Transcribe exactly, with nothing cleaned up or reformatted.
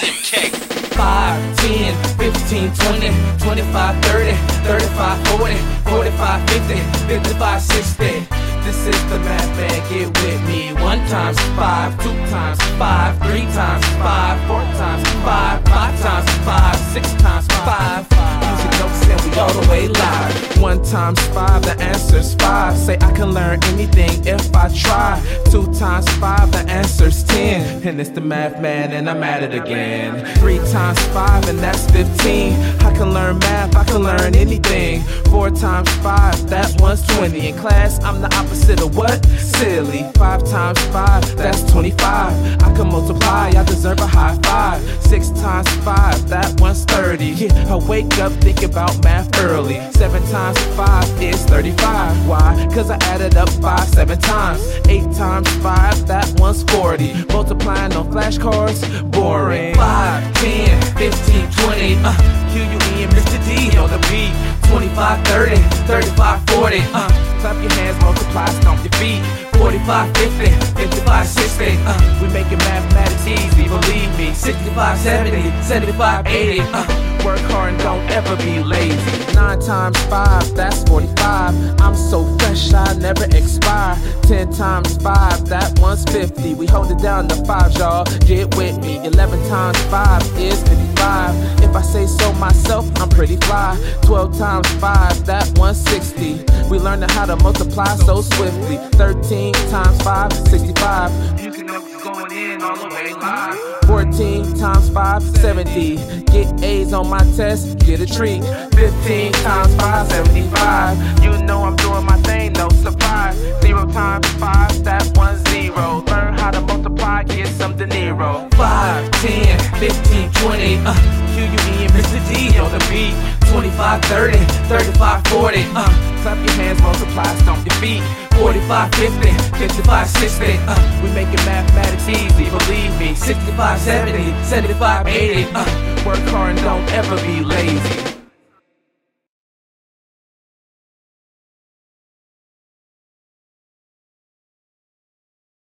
Kick. five, ten, fifteen, twenty, twenty-five, thirty, thirty-five, forty, forty-five, fifty, fifty-five, sixty. This is the math man, get with me. One times five, two times five, three times five, four times five, five times five, six times five. Music notes and we all the way live. One times five, the answer's five. Say I can learn anything if I try. Two times five, the answer's ten. And it's the math man and I'm at it again. Three times five and that's fifteen. I can learn math, I can learn anything. Four times five, that one's twenty. In class, I'm the opposite of what? Silly. Five times five, that's twenty-five. I can multiply, I deserve a high five. Six times five, that one's thirty. Yeah, I wake up, think about math early. Seven times five is thirty-five. Why? Cause I added up five seven times. Eight times five, that one's forty. Multiplying on flashcards, boring. Five, ten, fifteen, twenty. Uh, Q U E and Mister D on the beat. Twenty-five, thirty, thirty-five, forty. Uh, clap your hands, multiply, stomp your feet. Forty-five, fifty, fifty-five, sixty. Uh, we making mathematics easy, believe me. Sixty-five, seventy, seventy-five, eighty. Uh, work hard and don't ever be lazy. Nine times five, that's forty-five. I'm so fresh, I never expire. Ten times five, that one's fifty. We hold it down to five, y'all. Get with me. Eleven times five is fifty-five. If I say so myself, I'm pretty fly. Twelve times five, that one's sixty. We learned how to multiply so swiftly. Thirteen times five, sixty-five. Music notes going in all the way live. Fourteen times five, seventy. Get A's on my test, get a treat. Fifteen times five, seventy-five. You know I'm doing my thing, no surprise. Zero times five, that one's zero. Learn how to multiply, get some De Niro. Five, ten, fifteen, twenty. Uh, Q U E and Mister D on the beat. Twenty-five, thirty, thirty-five, forty. Uh, clap your hands, multiply, stomp your feet. Forty-five, fifty, fifty-five, sixty. Uh, we making mathematics easy, believe me. Sixty-five, seventy, seventy-five, eighty. Uh, work hard and don't ever be lazy.